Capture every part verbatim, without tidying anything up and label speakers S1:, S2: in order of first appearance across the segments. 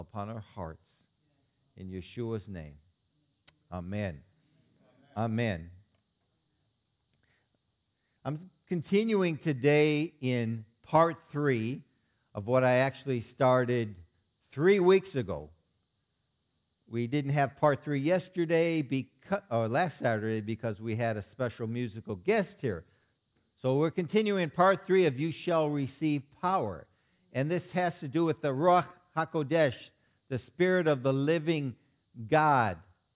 S1: upon our hearts. In Yeshua's name. Amen. Amen. I'm continuing today in part three of what I actually started three weeks ago. We didn't have part three yesterday, because, or last Saturday, because we had a special musical guest here. So we're continuing part three of You Shall Receive Power. And this has to do with the Ruach HaKodesh, the Spirit of the living God,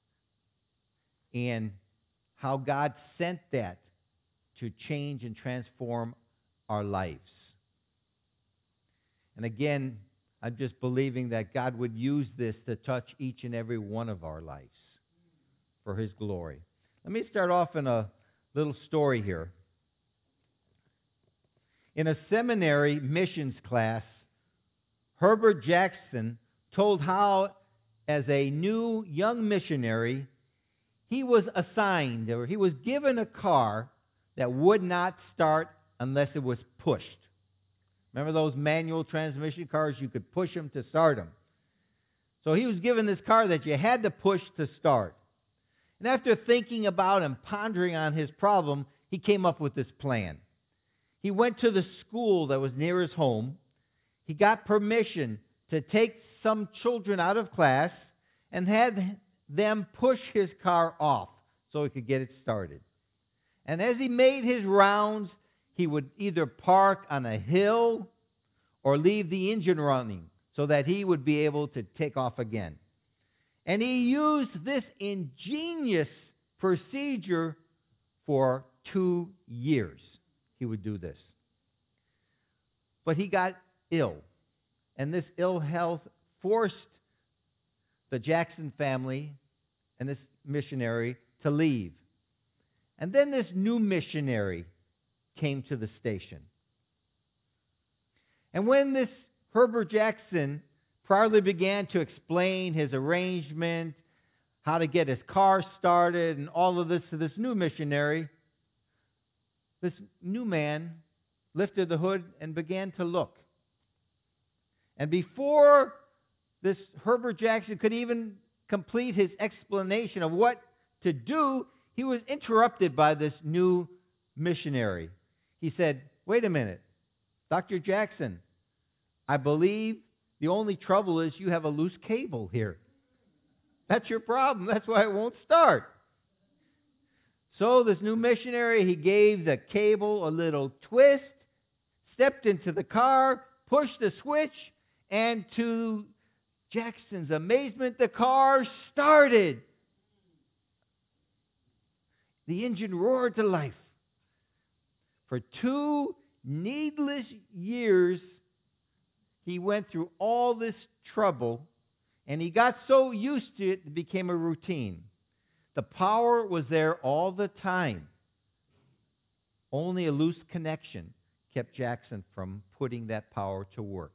S1: and how God sent that to change and transform our lives. And again, I'm just believing that God would use this to touch each and every one of our lives for His glory. Let me start off in a little story here. In a seminary missions class, Herbert Jackson told how, as a new young missionary, he was assigned, or he was given a car that would not start unless it was pushed. Remember those manual transmission cars? You could push them to start them. So he was given this car that you had to push to start. And after thinking about and pondering on his problem, he came up with this plan. He went to the school that was near his home. He got permission to take some children out of class and had them push his car off so he could get it started. And as he made his rounds, he would either park on a hill or leave the engine running so that he would be able to take off again. And he used this ingenious procedure for two years. He would do this. But he got ill, and this ill health forced the Jackson family and this missionary to leave. And then this new missionary came to the station. And when this Herbert Jackson proudly began to explain his arrangement, how to get his car started, and all of this to this new missionary, this new man lifted the hood and began to look. And before this Herbert Jackson could even complete his explanation of what to do, he was interrupted by this new missionary. He said, "Wait a minute, Doctor Jackson, I believe the only trouble is you have a loose cable here. That's your problem. That's why it won't start." So this new missionary, he gave the cable a little twist, stepped into the car, pushed the switch, and to Jackson's amazement, the car started. The engine roared to life. For two needless years, he went through all this trouble, and he got so used to it, it became a routine. The power was there all the time. Only a loose connection kept Jackson from putting that power to work.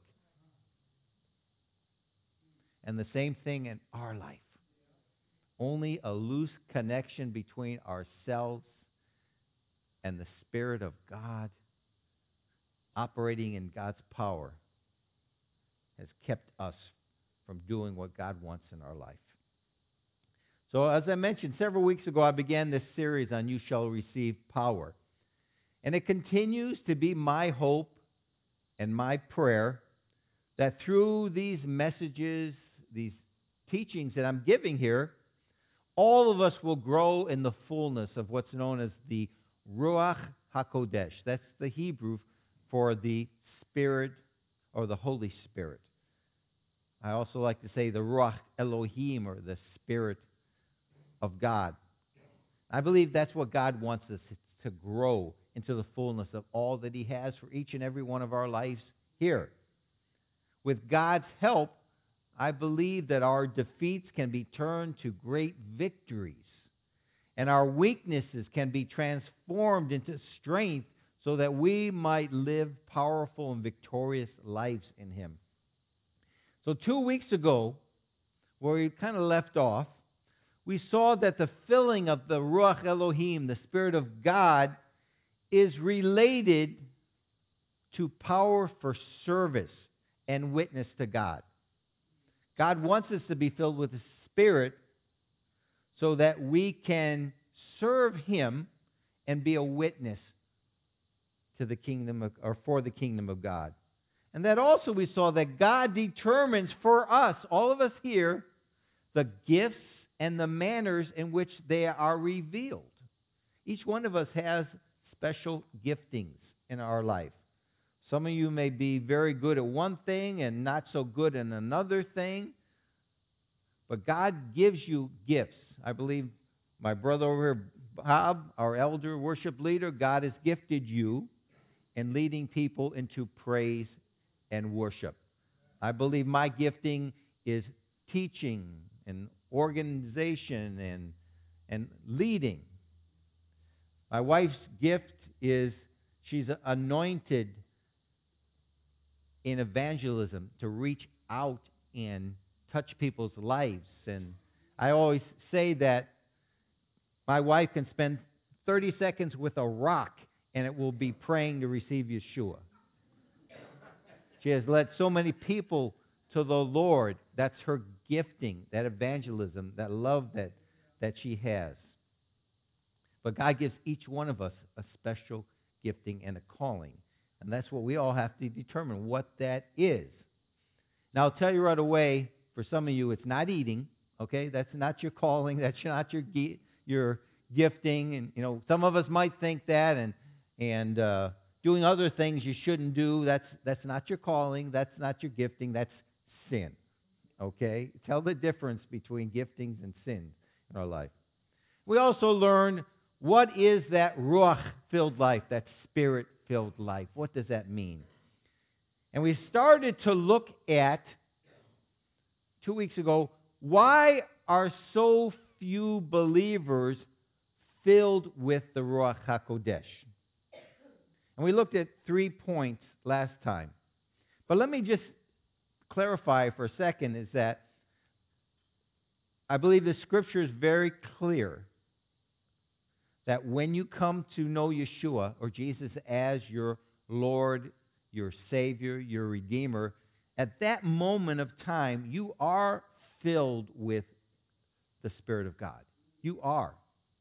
S1: And the same thing in our life. Only a loose connection between ourselves and the Spirit of God operating in God's power has kept us from doing what God wants in our life. So as I mentioned several weeks ago, I began this series on You Shall Receive Power. And it continues to be my hope and my prayer that through these messages, these teachings that I'm giving here, all of us will grow in the fullness of what's known as the Ruach HaKodesh. That's the Hebrew for the Spirit or the Holy Spirit. I also like to say the Ruach Elohim, or the Spirit of God. I believe that's what God wants us to grow into, the fullness of all that He has for each and every one of our lives here. With God's help, I believe that our defeats can be turned to great victories, and our weaknesses can be transformed into strength so that we might live powerful and victorious lives in Him. So two weeks ago, where we kind of left off, we saw that the filling of the Ruach Elohim, the Spirit of God, is related to power for service and witness to God. God wants us to be filled with the Spirit so that we can serve Him and be a witness to the kingdom of, or for the kingdom of God. And that also we saw that God determines for us, all of us here, the gifts and the manners in which they are revealed. Each one of us has special giftings in our life. Some of you may be very good at one thing and not so good in another thing. But God gives you gifts. I believe my brother over here, Bob, our elder worship leader, God has gifted you in leading people into praise and worship. I believe my gifting is teaching and organization and, and leading. My wife's gift is she's anointed in evangelism to reach out and touch people's lives. And I always say that my wife can spend thirty seconds with a rock and it will be praying to receive Yeshua. She has led so many people to the Lord. That's her gifting, that evangelism, that love that, that she has. But God gives each one of us a special gifting and a calling. And that's what we all have to determine, what that is. Now, I'll tell you right away, for some of you, it's not eating, okay? That's not your calling. That's not your your gifting. And, you know, some of us might think that, and and uh, doing other things you shouldn't do, that's that's not your calling. That's not your gifting. That's sin, okay? Tell the difference between giftings and sins in our life. We also learn, what is that Ruach-filled life, that Spirit-filled life? What does that mean? And we started to look at, two weeks ago, why are so few believers filled with the Ruach HaKodesh? And we looked at three points last time. But let me just clarify for a second, is that I believe the Scripture is very clear that when you come to know Yeshua, or Jesus as your Lord, your Savior, your Redeemer, at that moment of time, you are filled with the Spirit of God. You are.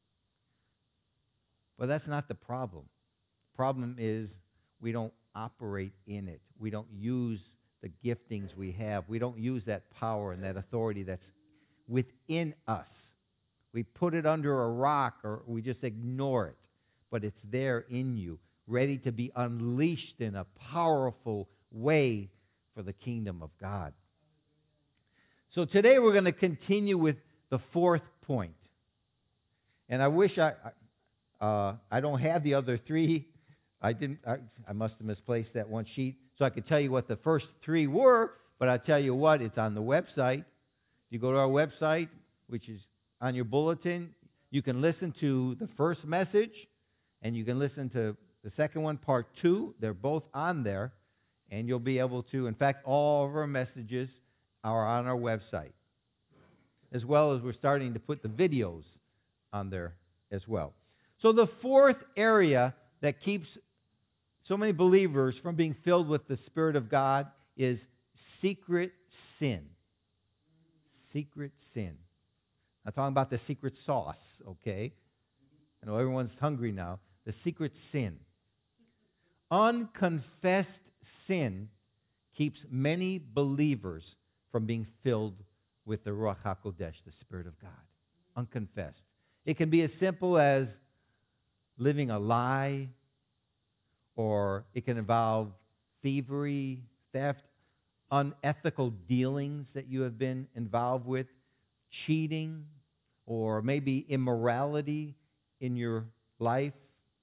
S1: But that's not the problem. The problem is we don't operate in it. We don't use the giftings we have. We don't use that power and that authority that's within us. We put it under a rock, or we just ignore it. But it's there in you, ready to be unleashed in a powerful way for the kingdom of God. So today we're going to continue with the fourth point. And I wish I uh, I don't have the other three. I didn't. I, I must have misplaced that one sheet, so I could tell you what the first three were. But I'll tell you what, it's on the website. If you go to our website, which is on your bulletin, you can listen to the first message, and you can listen to the second one, part two. They're both on there, and you'll be able to, in fact, all of our messages are on our website, as well as we're starting to put the videos on there as well. So the fourth area that keeps so many believers from being filled with the Spirit of God is secret sin. Secret sin. I'm talking about the secret sauce, okay? I know everyone's hungry now. The secret sin. Unconfessed sin keeps many believers from being filled with the Ruach HaKodesh, the Spirit of God. Unconfessed. It can be as simple as living a lie, or it can involve thievery, theft, unethical dealings that you have been involved with, cheating, or maybe immorality in your life.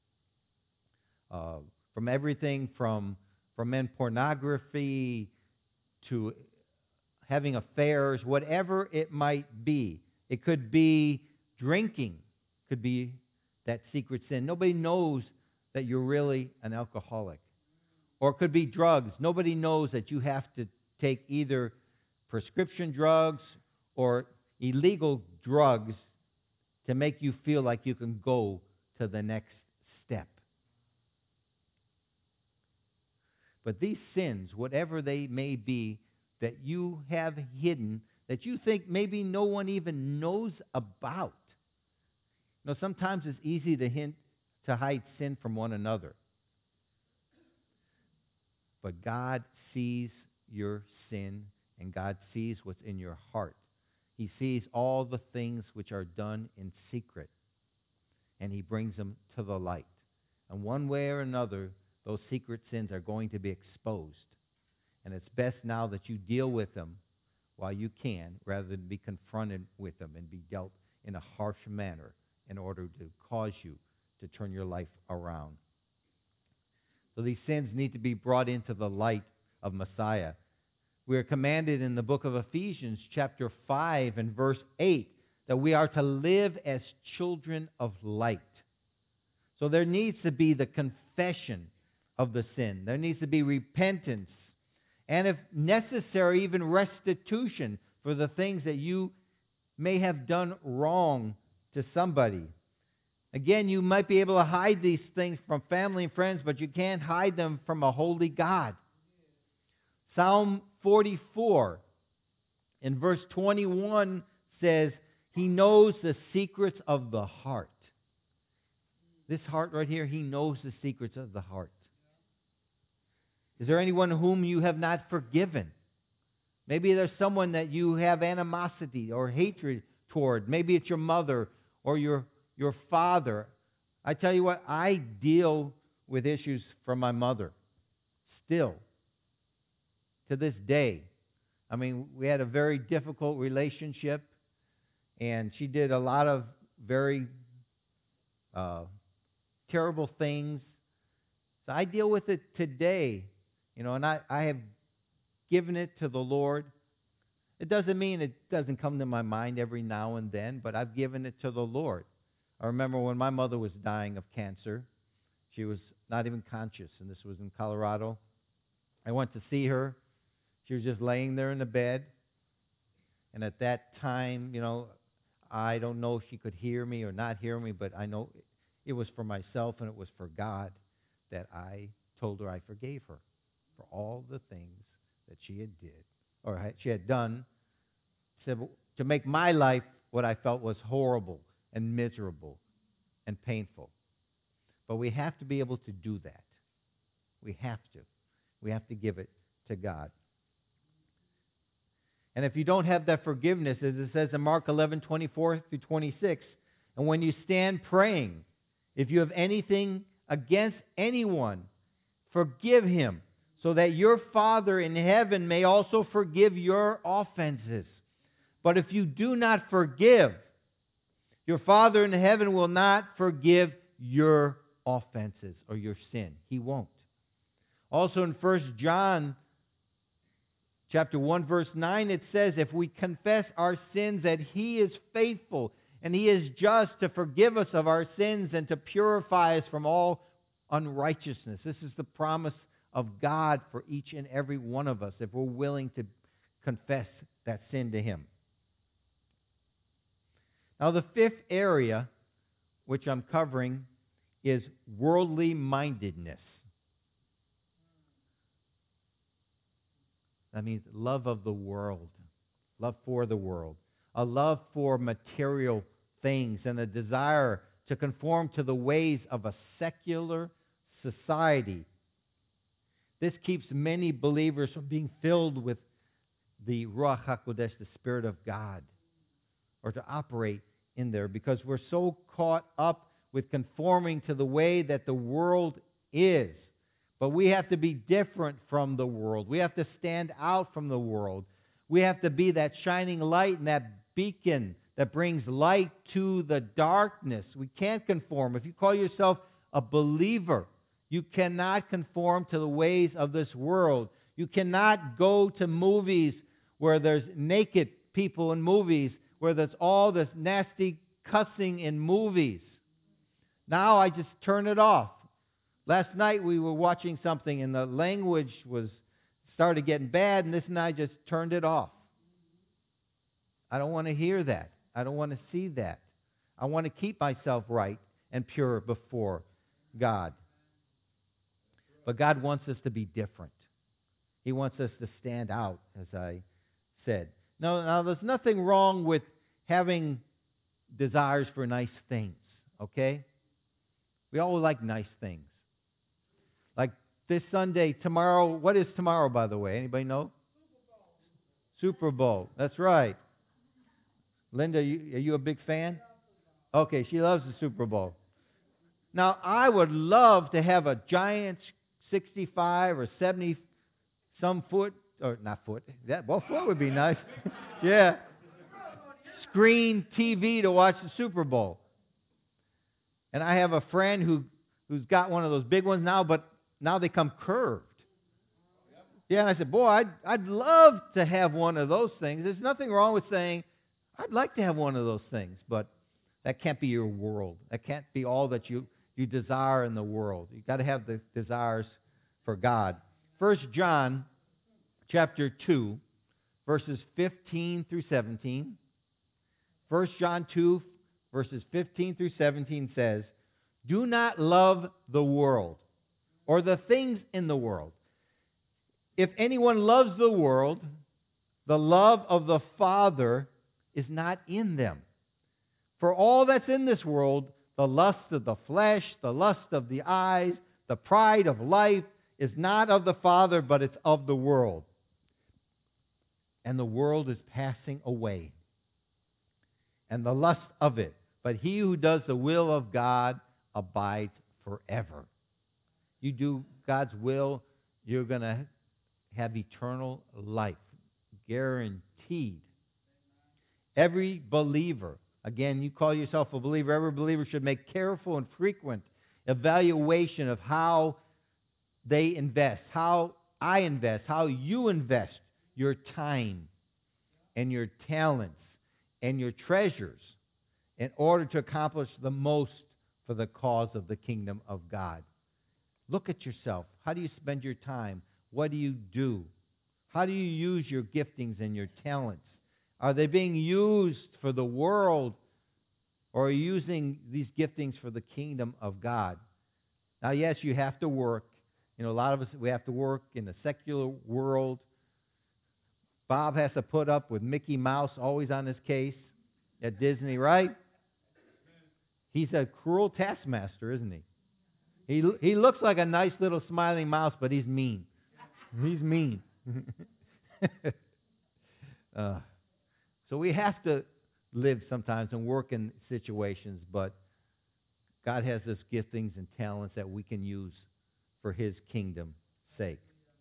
S1: Uh, from everything from, from men pornography to having affairs, whatever it might be. It could be drinking, could be that secret sin. Nobody knows that you're really an alcoholic. Or it could be drugs. Nobody knows that you have to take either prescription drugs or illegal drugs to make you feel like you can go to the next step. But these sins, whatever they may be, that you have hidden that you think maybe no one even knows about. You know, sometimes it's easy to hint to hide sin from one another. But God sees your sin, and God sees what's in your heart. He sees all the things which are done in secret, and He brings them to the light. And one way or another, those secret sins are going to be exposed. And it's best now that you deal with them while you can, rather than be confronted with them and be dealt in a harsh manner in order to cause you to turn your life around. So these sins need to be brought into the light of Messiah. We are commanded in the book of Ephesians chapter five and verse eight that we are to live as children of light. So there needs to be the confession of the sin. There needs to be repentance. And if necessary, even restitution for the things that you may have done wrong to somebody. Again, you might be able to hide these things from family and friends, but you can't hide them from a holy God. Psalm forty-four in verse twenty-one says, He knows the secrets of the heart. This heart right here, He knows the secrets of the heart. Is there anyone whom you have not forgiven? Maybe there's someone that you have animosity or hatred toward. Maybe it's your mother or your, your father. I tell you what, I deal with issues from my mother still to this day. I mean, we had a very difficult relationship, and she did a lot of very uh, terrible things. So I deal with it today. You know, and I, I have given it to the Lord. It doesn't mean it doesn't come to my mind every now and then, but I've given it to the Lord. I remember when my mother was dying of cancer. She was not even conscious, and this was in Colorado. I went to see her. She was just laying there in the bed. And at that time, you know, I don't know if she could hear me or not hear me, but I know it was for myself and it was for God that I told her I forgave her for all the things that she had did or had, she had done to, to make my life what I felt was horrible and miserable and painful. But we have to be able to do that. We have to. We have to give it to God. And if you don't have that forgiveness, as it says in Mark eleven, twenty-four through twenty-six, and when you stand praying, if you have anything against anyone, forgive him, so that your Father in heaven may also forgive your offenses. But if you do not forgive, your Father in heaven will not forgive your offenses or your sin. He won't. Also in First John chapter one, verse nine, it says, if we confess our sins, that He is faithful and He is just to forgive us of our sins and to purify us from all unrighteousness. This is the promise of God for each and every one of us if we're willing to confess that sin to Him. Now, the fifth area which I'm covering is worldly mindedness. That means love of the world, love for the world, a love for material things, and a desire to conform to the ways of a secular society. This keeps many believers from being filled with the Ruach HaKodesh, the Spirit of God, or to operate in there, because we're so caught up with conforming to the way that the world is. But we have to be different from the world. We have to stand out from the world. We have to be that shining light and that beacon that brings light to the darkness. We can't conform. If you call yourself a believer, you cannot conform to the ways of this world. You cannot go to movies where there's naked people in movies, where there's all this nasty cussing in movies. Now I just turn it off. Last night we were watching something and the language was started getting bad, and this and I just turned it off. I don't want to hear that. I don't want to see that. I want to keep myself right and pure before God. But God wants us to be different. He wants us to stand out, as I said. Now, now there's nothing wrong with having desires for nice things, okay? We all like nice things. Like this Sunday, tomorrow, what is tomorrow, by the way? Anybody know? Super Bowl. Super Bowl. That's right. Linda, you, are you a big fan? Okay, she loves the Super Bowl. Now, I would love to have a giant sixty-five or seventy some foot, or not foot, that, well, foot would be nice. Yeah. Screen T V to watch the Super Bowl. And I have a friend who, who's got one of those big ones now, but now they come curved. Yeah, and I said, boy, I'd, I'd love to have one of those things. There's nothing wrong with saying, I'd like to have one of those things, but that can't be your world. That can't be all that you, you desire in the world. You've got to have the desires for God. First John chapter two, verses fifteen through seventeen. First John two, verses fifteen through seventeen says, do not love the world or the things in the world. If anyone loves the world, the love of the Father is not in them. For all that's in this world, the lust of the flesh, the lust of the eyes, the pride of life, is not of the Father, but it's of the world. And the world is passing away, and the lust of it. But he who does the will of God abides forever. You do God's will, you're going to have eternal life, guaranteed. Every believer, again, you call yourself a believer, every believer should make careful and frequent evaluation of how they invest, how I invest, how you invest your time and your talents and your treasures in order to accomplish the most for the cause of the kingdom of God. Look at yourself. How do you spend your time? What do you do? How do you use your giftings and your talents? Are they being used for the world, or are you using these giftings for the kingdom of God? Now, yes, you have to work. You know, a lot of us, we have to work in the secular world. Bob has to put up with Mickey Mouse always on his case at Disney, right? He's a cruel taskmaster, isn't he? He he looks like a nice little smiling mouse, but he's mean. He's mean. uh, so we have to live sometimes and work in situations, but God has us giftings and talents that we can use for His kingdom's sake.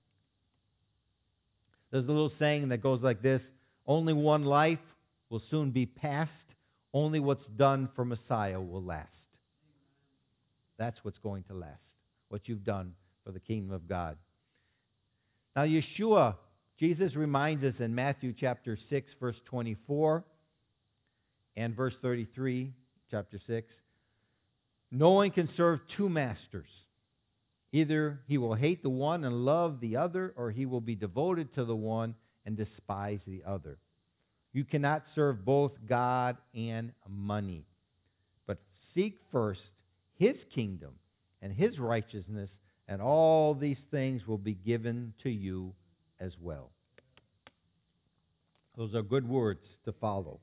S1: There's a little saying that goes like this: only one life will soon be past. Only what's done for Messiah will last. That's what's going to last, what you've done for the kingdom of God. Now, Yeshua, Jesus reminds us in Matthew chapter six, verse twenty-four and verse thirty-three, chapter six, no one can serve two masters. Either he will hate the one and love the other, or he will be devoted to the one and despise the other. You cannot serve both God and money. But seek first His kingdom and His righteousness, and all these things will be given to you as well. Those are good words to follow.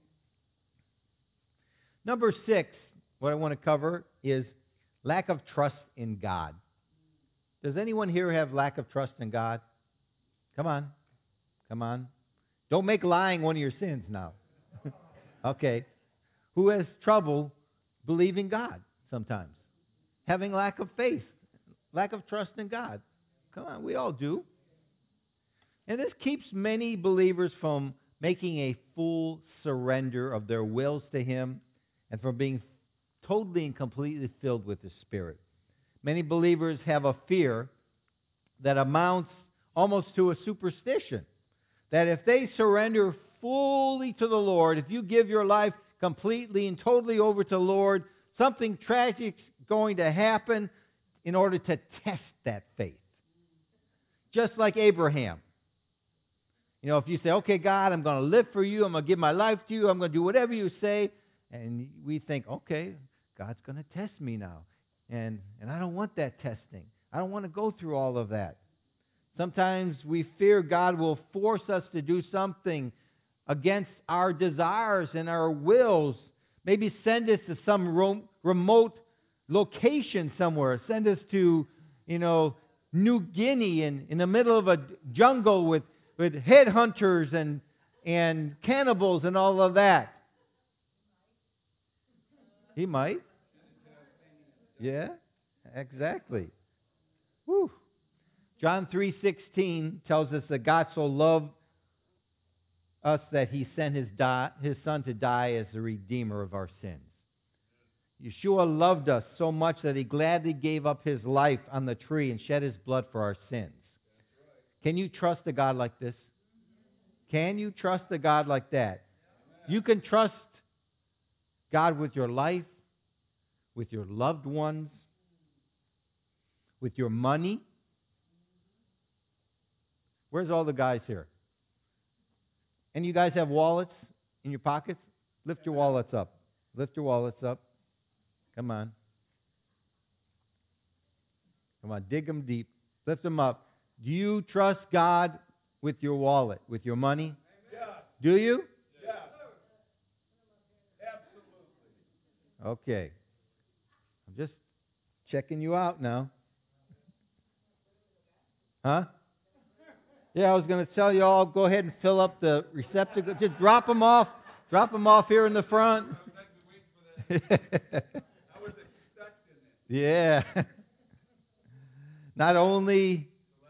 S1: Number six, what I want to cover is lack of trust in God. Does anyone here have lack of trust in God? Come on. Come on. Don't make lying one of your sins now. Okay. Who has trouble believing God sometimes? Having lack of faith, lack of trust in God. Come on, we all do. And this keeps many believers from making a full surrender of their wills to Him and from being totally and completely filled with His Spirit. Many believers have a fear that amounts almost to a superstition, that if they surrender fully to the Lord, if you give your life completely and totally over to the Lord, something tragic is going to happen in order to test that faith. Just like Abraham. You know, if you say, okay, God, I'm going to live for you, I'm going to give my life to you, I'm going to do whatever you say, and we think, okay, God's going to test me now. And and I don't want that testing. I don't want to go through all of that. Sometimes we fear God will force us to do something against our desires and our wills. Maybe send us to some ro- remote location somewhere. Send us to, you know, New Guinea in, in the middle of a jungle with, with headhunters and, and cannibals and all of that. He might. Yeah, exactly. Whew. John three sixteen tells us that God so loved us that He sent His, die, His Son to die as the Redeemer of our sins. Yeshua loved us so much that He gladly gave up His life on the tree and shed His blood for our sins. Can you trust a God like this? Can you trust a God like that? You can trust God with your life, with your loved ones, with your money. Where's all the guys here? And you guys have wallets in your pockets? Lift your wallets up. Lift your wallets up. Come on. Come on, dig them deep. Lift them up. Do you trust God with your wallet, with your money?
S2: Yeah.
S1: Do you?
S2: Yeah. Absolutely.
S1: Okay. I'm just checking you out now. Huh? Yeah, I was going to tell you all, go ahead and fill up the receptacle. Just drop them off. Drop them off here in the front.
S2: I was expecting it.
S1: Yeah. Not only,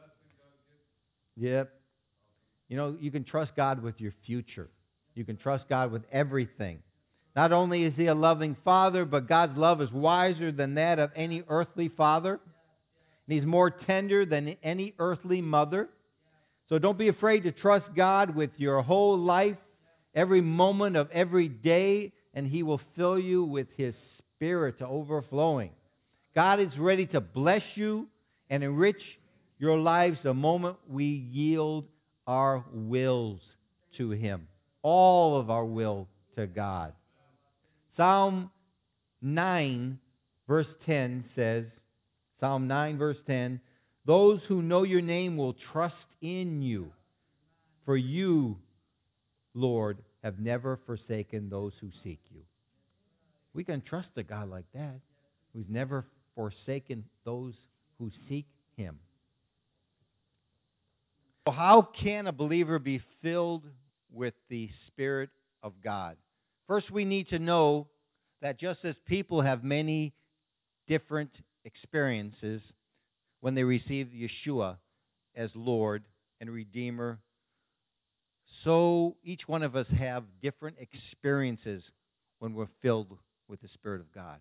S1: yep. You know, you can trust God with your future. You can trust God with everything. Not only is He a loving Father, but God's love is wiser than that of any earthly father. And He's more tender than any earthly mother. So don't be afraid to trust God with your whole life, every moment of every day, and He will fill you with His Spirit to overflowing. God is ready to bless you and enrich your lives the moment we yield our wills to Him. All of our will to God. Psalm nine, verse ten says, Psalm nine, verse ten, those who know your name will trust in you, for you, Lord, have never forsaken those who seek you. We can trust a God like that, who's never forsaken those who seek Him. So how can a believer be filled with the Spirit of God? First, we need to know that just as people have many different experiences when they receive Yeshua as Lord and Redeemer, so each one of us have different experiences when we're filled with the Spirit of God.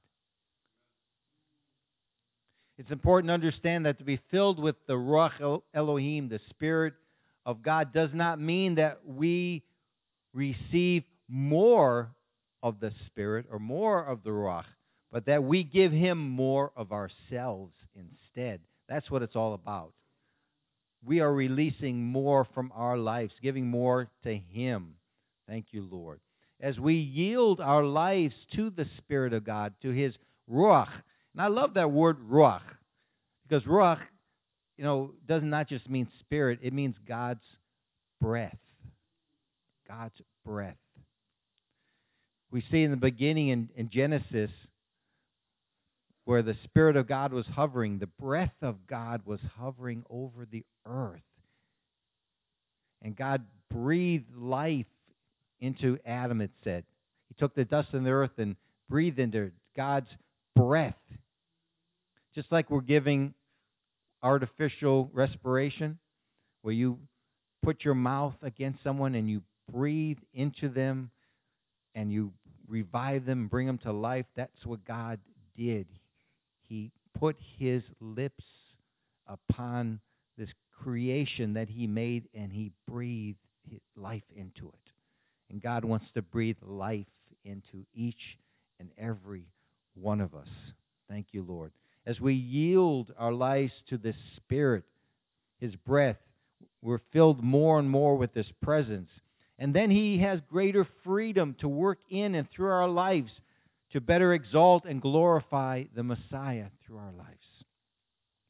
S1: It's important to understand that to be filled with the Ruach Elohim, the Spirit of God, does not mean that we receive more of the Spirit or more of the Ruach, but that we give Him more of ourselves instead. That's what it's all about. We are releasing more from our lives, giving more to Him. Thank you, Lord. As we yield our lives to the Spirit of God, to His Ruach. And I love that word Ruach, because Ruach, you know, does not just mean spirit, it means God's breath. God's breath. We see in the beginning in, in Genesis where the Spirit of God was hovering, the breath of God was hovering over the earth. And God breathed life into Adam, it said. He took the dust of the earth and breathed into God's breath. Just like we're giving artificial respiration, where you put your mouth against someone and you breathe into them and you revive them and bring them to life. That's what God did. He put His lips upon this creation that He made, and He breathed His life into it. And God wants to breathe life into each and every one of us. Thank you, Lord. As we yield our lives to the Spirit, His breath, we're filled more and more with His presence. And then He has greater freedom to work in and through our lives to better exalt and glorify the Messiah through our lives.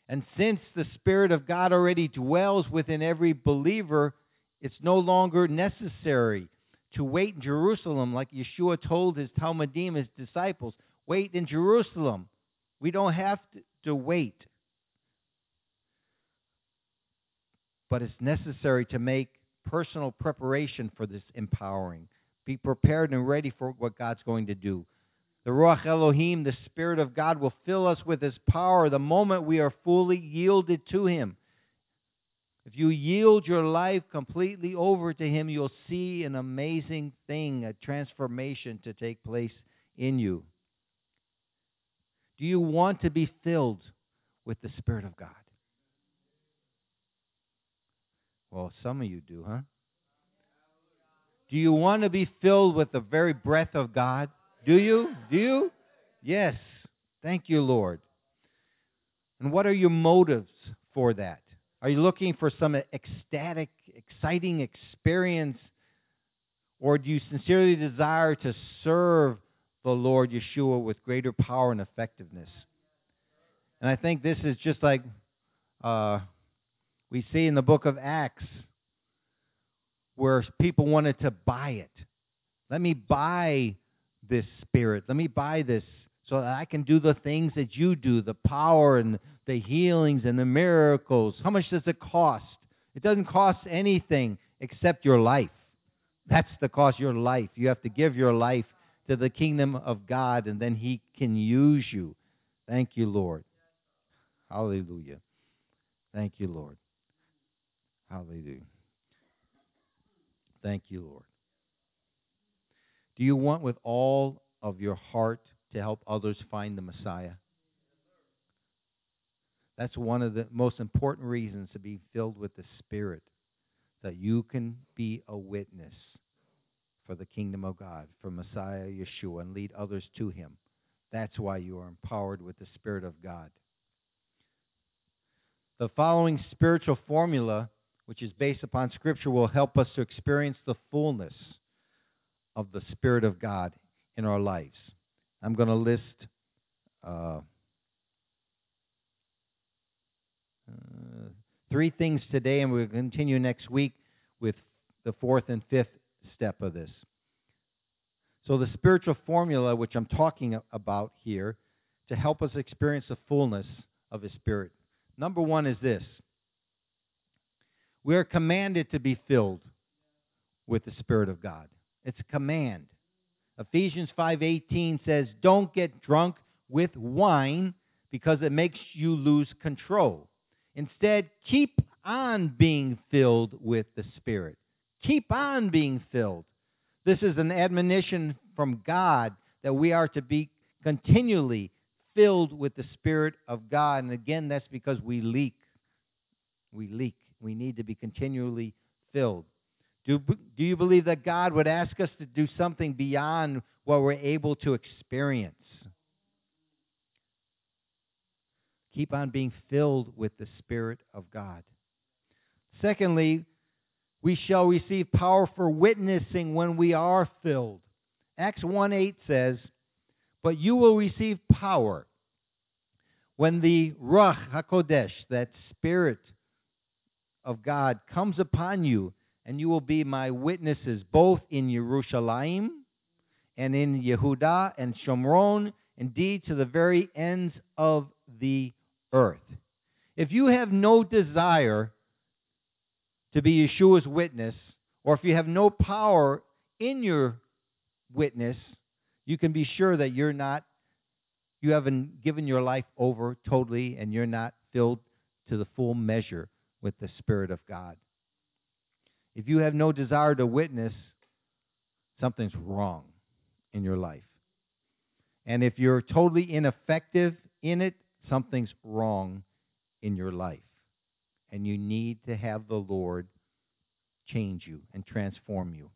S1: And since the Spirit of God already dwells within every believer, it's no longer necessary to wait in Jerusalem like Yeshua told his Talmudim, his disciples. Wait in Jerusalem. We don't have to, to wait. But it's necessary to make personal preparation for this empowering. Be prepared and ready for what God's going to do. The Ruach Elohim, the Spirit of God, will fill us with His power the moment we are fully yielded to Him. If you yield your life completely over to Him, you'll see an amazing thing, a transformation to take place in you. Do you want to be filled with the Spirit of God? Well, some of you do, huh? Do you want to be filled with the very breath of God? Do you? Do you? Yes. Thank you, Lord. And what are your motives for that? Are you looking for some ecstatic, exciting experience? Or do you sincerely desire to serve the Lord Yeshua with greater power and effectiveness? And I think this is just like uh, we see in the book of Acts, where people wanted to buy it. Let me buy this Spirit. Let me buy this so that I can do the things that you do, the power and the healings and the miracles. How much does it cost? It doesn't cost anything except your life. That's the cost, your life. You have to give your life to the kingdom of God, and then He can use you. Thank you, Lord. Hallelujah. Thank you, Lord. Hallelujah. Thank you, Lord. Do you want with all of your heart to help others find the Messiah? That's one of the most important reasons to be filled with the Spirit, that you can be a witness for the kingdom of God, for Messiah Yeshua, and lead others to Him. That's why you are empowered with the Spirit of God. The following spiritual formula, which is based upon Scripture, will help us to experience the fullness of the Spirit of God in our lives. I'm going to list uh, uh, three things today, and we'll continue next week with the fourth and fifth step of this. So the spiritual formula, which I'm talking about here, to help us experience the fullness of His Spirit. Number one is this. We are commanded to be filled with the Spirit of God. It's a command. Ephesians five eighteen says, don't get drunk with wine because it makes you lose control. Instead, keep on being filled with the Spirit. Keep on being filled. This is an admonition from God that we are to be continually filled with the Spirit of God. And again, that's because we leak. We leak. We need to be continually filled. Do, do you believe that God would ask us to do something beyond what we're able to experience? Keep on being filled with the Spirit of God. Secondly, we shall receive power for witnessing when we are filled. Acts one eight says, but you will receive power when the Ruach HaKodesh, that Spirit of God, comes upon you, and you will be my witnesses both in Jerusalem and in Yehudah and Shomron, indeed to the very ends of the earth. If you have no desire to be Yeshua's witness, or if you have no power in your witness, you can be sure that you're not, you haven't given your life over totally, and you're not filled to the full measure with the Spirit of God. If you have no desire to witness, something's wrong in your life. And if you're totally ineffective in it, something's wrong in your life. And you need to have the Lord change you and transform you.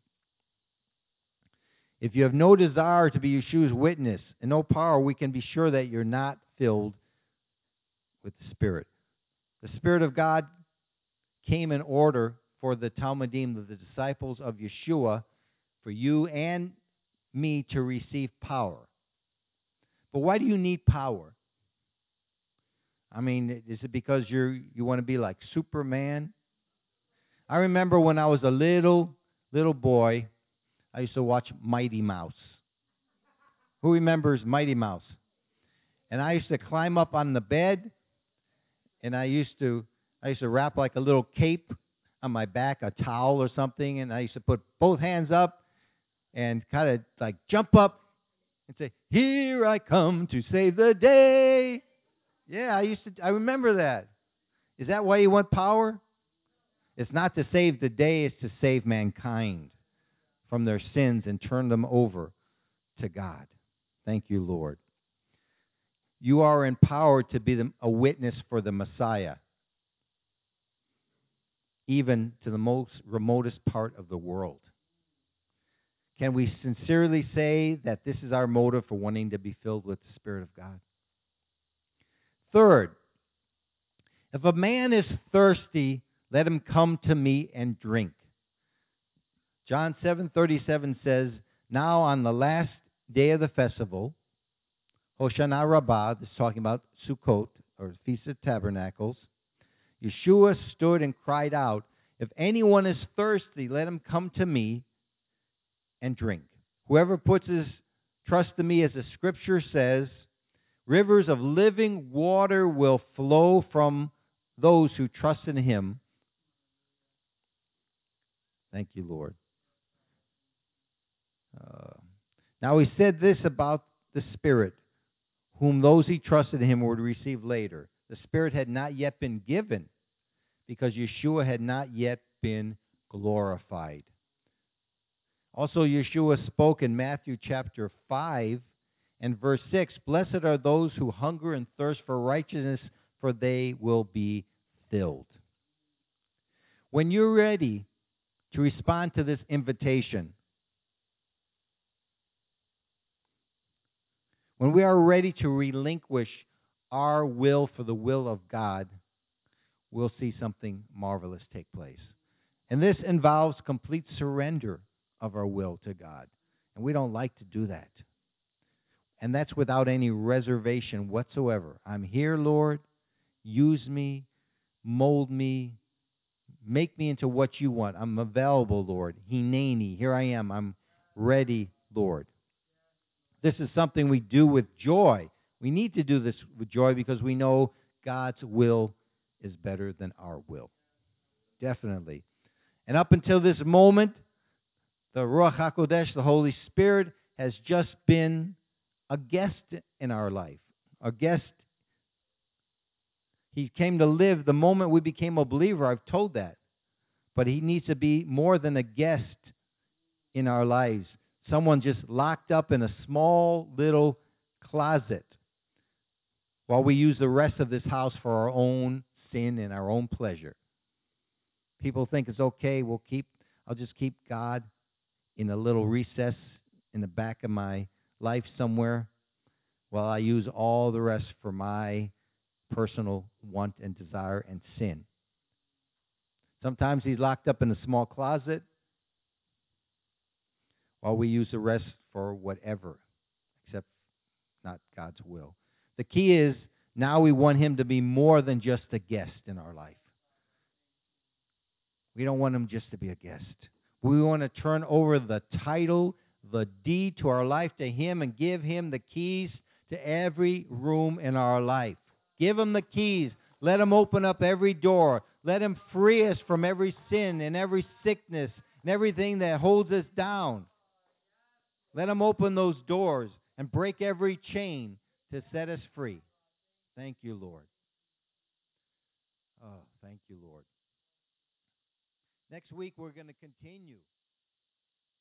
S1: If you have no desire to be Yeshua's witness and no power, we can be sure that you're not filled with the Spirit. The Spirit of God came in order for the Talmudim, the disciples of Yeshua, for you and me to receive power. But why do you need power? I mean, is it because you're you want to be like Superman? I remember when I was a little little boy, I used to watch Mighty Mouse. Who remembers Mighty Mouse? And I used to climb up on the bed, and I used to I used to wrap like a little cape on my back, a towel or something, and I used to put both hands up and kind of like jump up and say, "Here I come to save the day." Yeah, I used to. I remember that. Is that why you want power? It's not to save the day; it's to save mankind from their sins and turn them over to God. Thank you, Lord. You are empowered to be the, a witness for the Messiah, even to the most remotest part of the world. Can we sincerely say that this is our motive for wanting to be filled with the Spirit of God? Third, if a man is thirsty, let him come to me and drink. John seven thirty-seven says, now on the last day of the festival, Hoshana Rabbah, this is talking about Sukkot, or Feast of Tabernacles, Yeshua stood and cried out, if anyone is thirsty, let him come to me and drink. Whoever puts his trust in me, as the scripture says, rivers of living water will flow from those who trust in him. Thank you, Lord. Uh, now he said this about the Spirit, whom those who trusted in him would receive later. The Spirit had not yet been given because Yeshua had not yet been glorified. Also, Yeshua spoke in Matthew chapter five and verse six, blessed are those who hunger and thirst for righteousness, for they will be filled. When you're ready to respond to this invitation, when we are ready to relinquish our will for the will of God, we'll see something marvelous take place. And this involves complete surrender of our will to God. And we don't like to do that. And that's without any reservation whatsoever. I'm here, Lord. Use me. Mold me. Make me into what you want. I'm available, Lord. Hineni. Here I am. I'm ready, Lord. This is something we do with joy. We need to do this with joy because we know God's will is better than our will. Definitely. And up until this moment, the Ruach HaKodesh, the Holy Spirit, has just been a guest in our life. A guest. He came to live the moment we became a believer. I've told that. But he needs to be more than a guest in our lives. Someone just locked up in a small little closet while we use the rest of this house for our own sin and our own pleasure. People think it's okay. We'll keep. I'll just keep God in a little recess in the back of my life somewhere while I use all the rest for my personal want and desire and sin. Sometimes he's locked up in a small closet while we use the rest for whatever, except not God's will. The key is now we want him to be more than just a guest in our life. We don't want him just to be a guest. We want to turn over the title, the deed to our life to him and give him the keys to every room in our life. Give him the keys. Let him open up every door. Let him free us from every sin and every sickness and everything that holds us down. Let him open those doors and break every chain to set us free. Thank you, Lord. Oh, thank you, Lord. Next week, we're going to continue